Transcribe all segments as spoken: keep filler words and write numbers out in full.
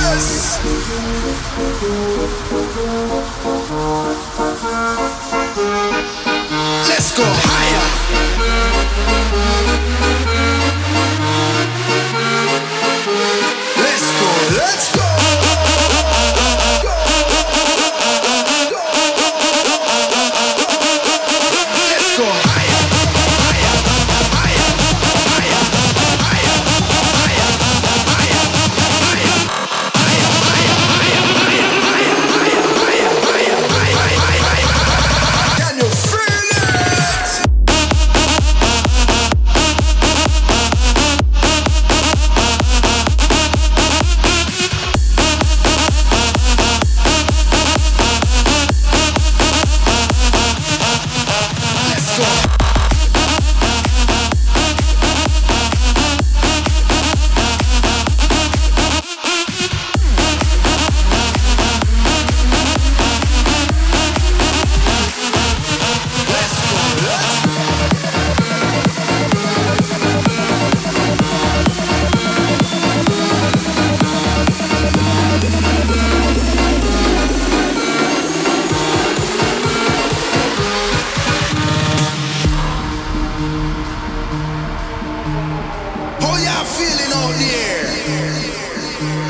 Let's go higher. Let's go, let's go. Let's go higher, higher, higher, higher, higher, higher, higher, higher, higher, higher, higher, higher. Can you feel it? Let's go. Let's go, let's go. How y'all feeling out there?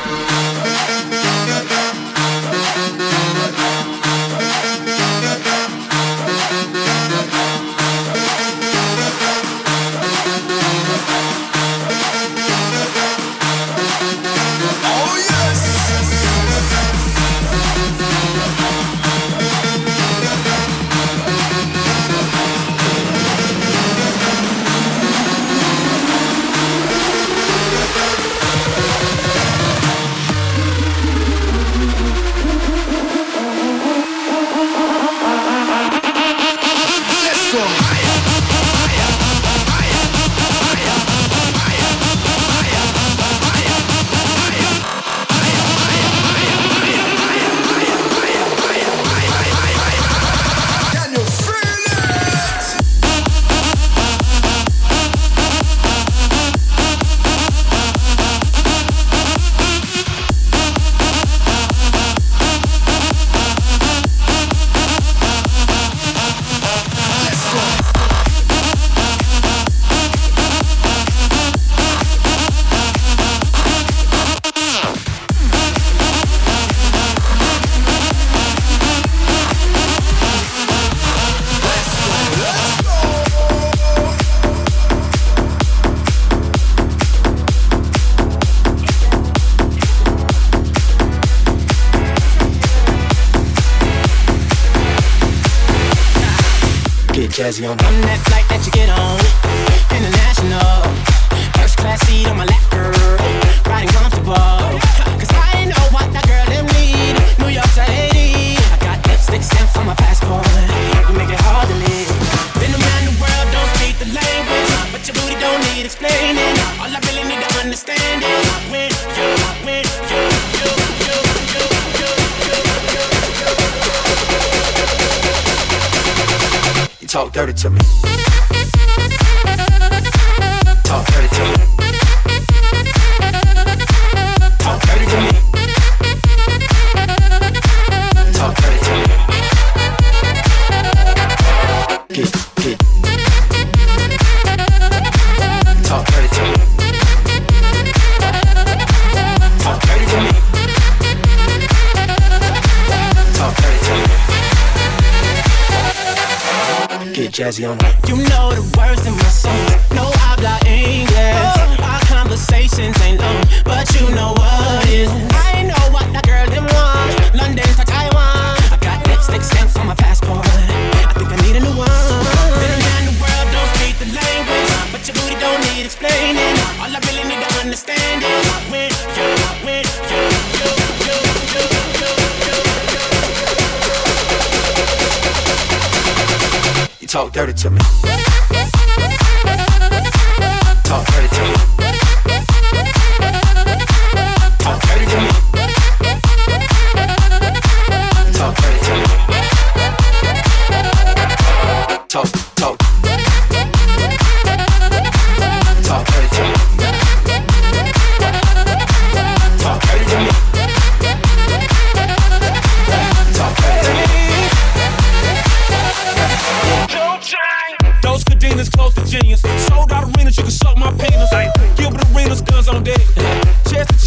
Oh yes. Let's go higher, higher, higher, higher, higher, higher, higher, higher, higher, higher. Can you feel it? Let's go. Let's go, let's go. Get jazzy on. On that flight that you get on, international, first class seat on my lap, girl, riding comfortable. Cause I know what that girl them need. New York to Haiti, I got lipstick stamps on my passport. You make it hard to live. Been around the world, don't speak the language, but your booty don't need explaining. All I really need to understand is when you, when you, you, you, you, you, You talk dirty to me. Talk dirty to me. Talk dirty to me. Talk dirty to me. Get, get. Talk dirty to me. Talk dirty to me. Talk dirty to me. Get jazzy on. You know the words in my songs. No habla English. Our conversations ain't long, but you know what is. I know what that girl them want. London to Taiwan. I got lipstick stamps on my passport. I think I need a new one. Been around the world, don't speak the language, but your booty don't need explaining. All I really need to understand is when you, when you, you, you, you, you, you. You talk dirty to me. Talk dirty to me. Talk dirty to me. Talk dirty to me. Talk, talk. Talk dirty to me. Talk dirty to me.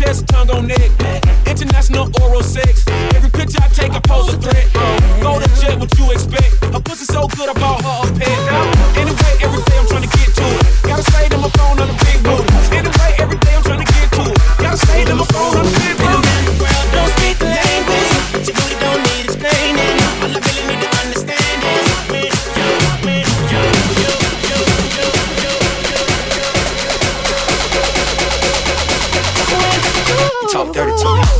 chest, tongue on neck. International oral sex. Every picture I take, I pose a threat. Go to jet, what you expect? Her pussy so good, I bought her a pet. Anyway, every day I'm trying to get to it. Gotta stay to my phone on the big booty. Anyway, every day I'm trying to get to it. Gotta stay to my phone on the big booty. The world don't speak the language. Your booty don't need explaining. All I really need to understand is when you, when you, you, you, you, you, you. Talk dirty to me.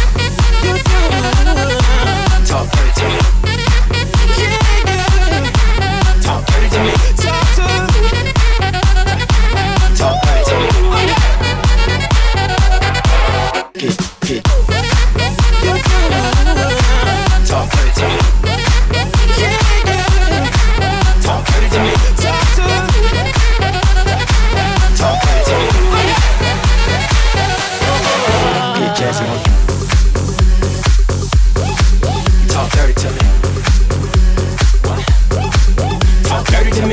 Talk dirty to me. Talk dirty to me. Talk to me. Talk dirty to me. Get, get. Talk dirty to me. Talk dirty to me. Talk to me. Talk dirty to me. Get jazzy on you. Talk dirty to me. What? Talk dirty to me.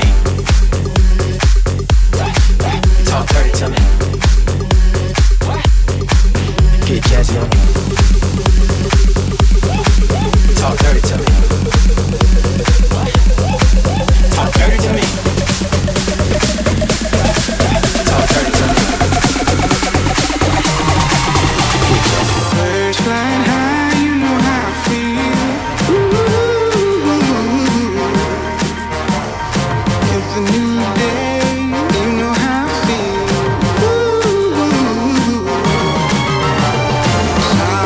Talk dirty to me. What? Get jazzy on me. Talk dirty to me. What? Talk dirty to me. Talk dirty to me. Birds flying high, you know how I feel. Ooh, it's a new day, you know how I feel. Ooh,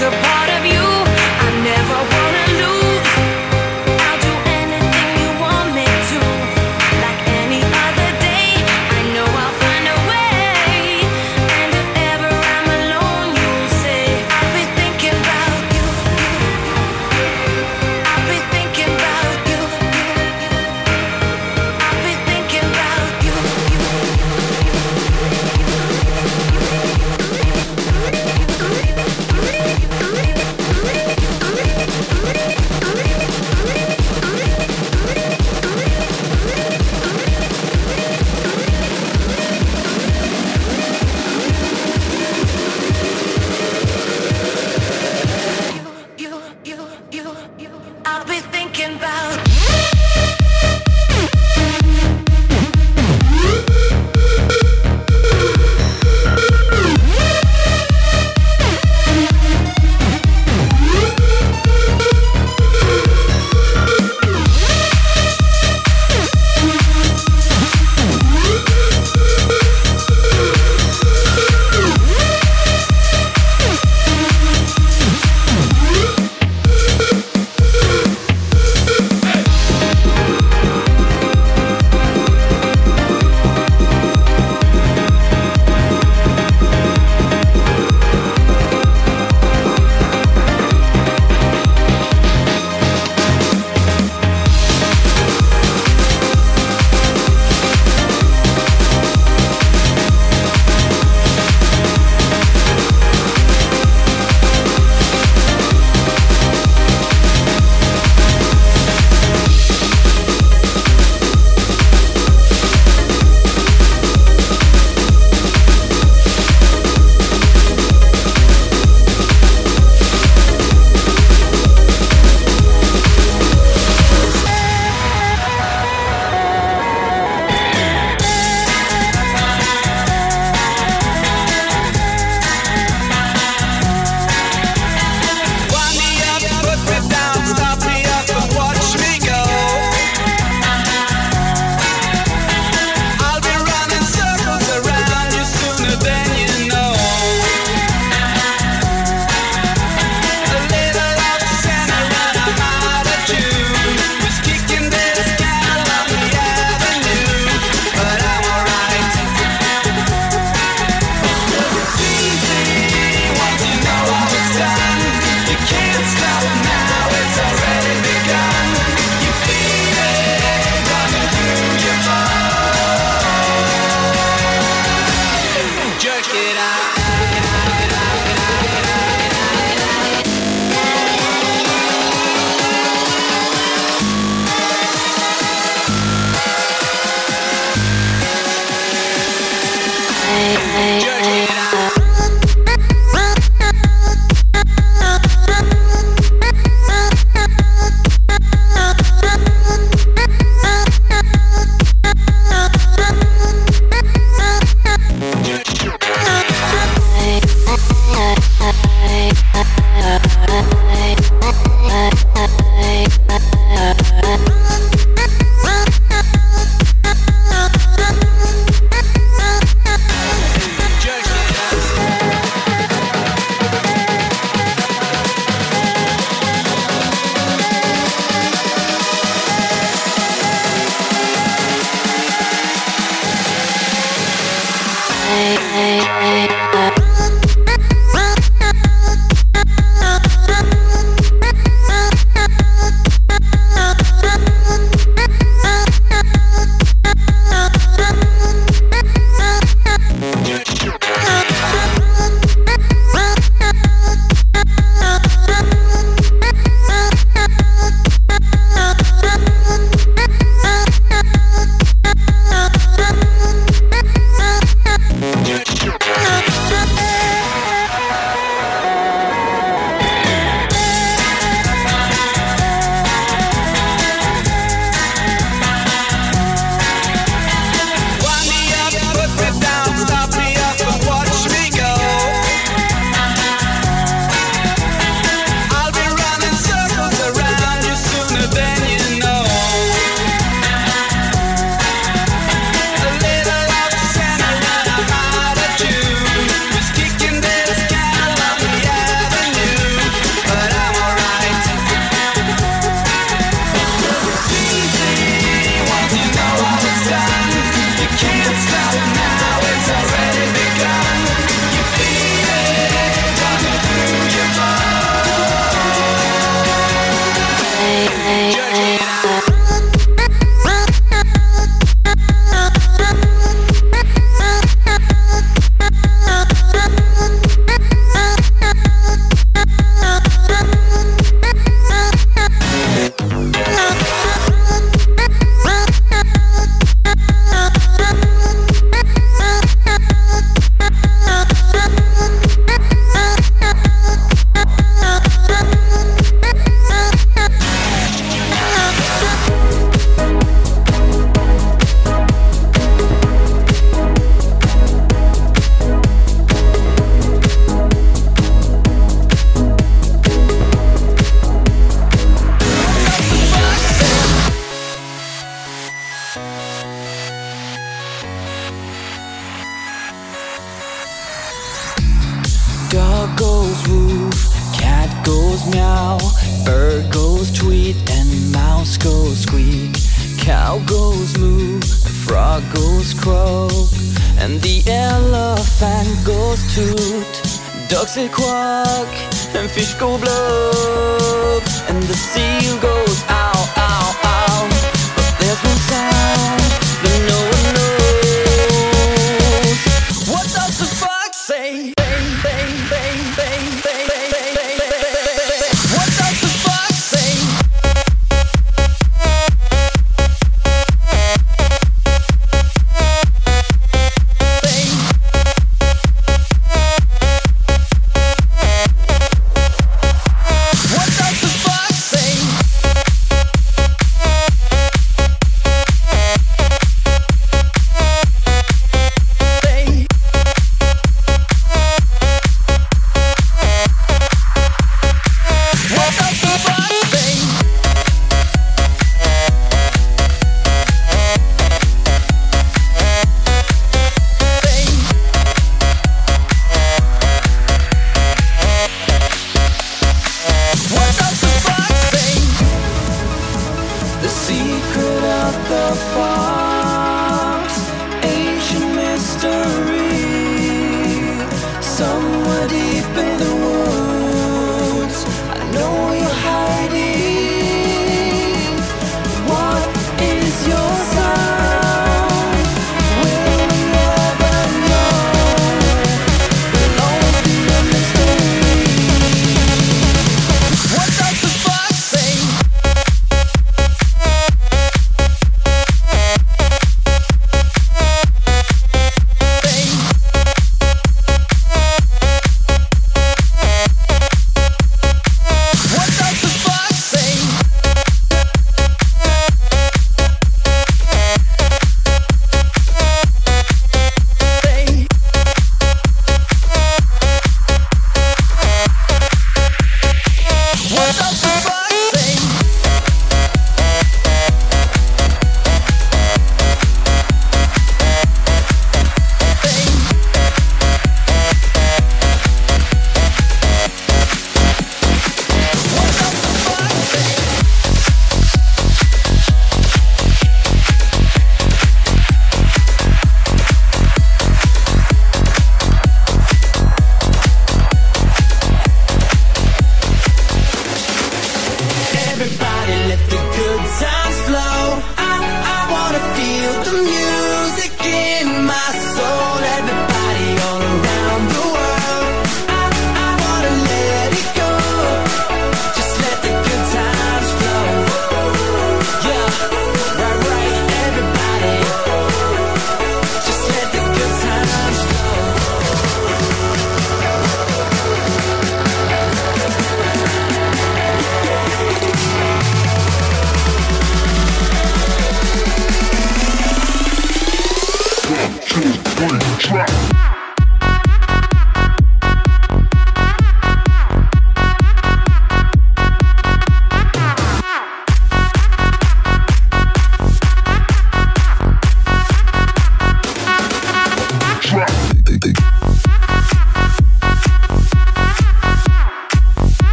a part of you I never wanna lose. I'll do anything you want me to. Like any other day, I know I'll find a way. And if ever I'm alone, you'll say I'll be thinking about you. I'll be thinking about you. I'll be thinking about you. We'll be right back. goes meow, bird goes tweet, and mouse goes squeak. Cow goes moo, and frog goes croak, and the elephant goes toot. Ducks say quack, and fish go blub, and the seal goes ow, ow, ow. But there's one sound that no one knows. What does the fox say? Bang, bang, bang, bang, bang, bang, bang, bang, bang. What does the fox say?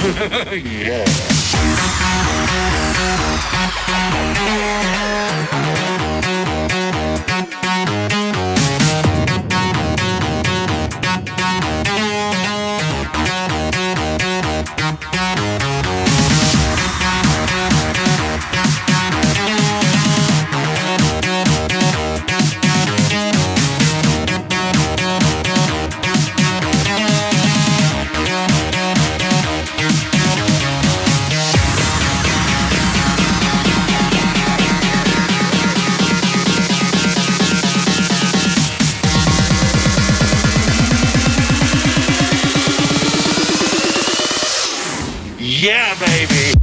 Yeah, baby.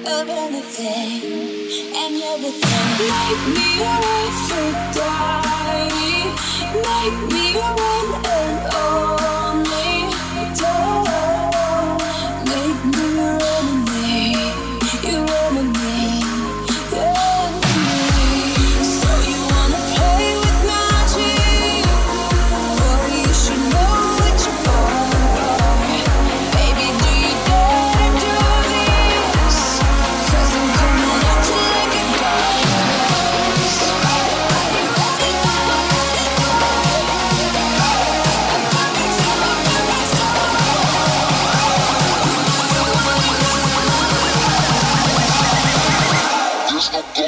of anything and everything. Make me your Aphrodite. Make me your one and only. Don't make me your enemy. Your enemy. Your enemy. So you wanna play with magic? Boy, you should know what you're born for. Baby, do you dare to do this? 'Cause I'm coming at you like a dark horse. Are you ready for my ready for my I'm coming to my purpose. There's no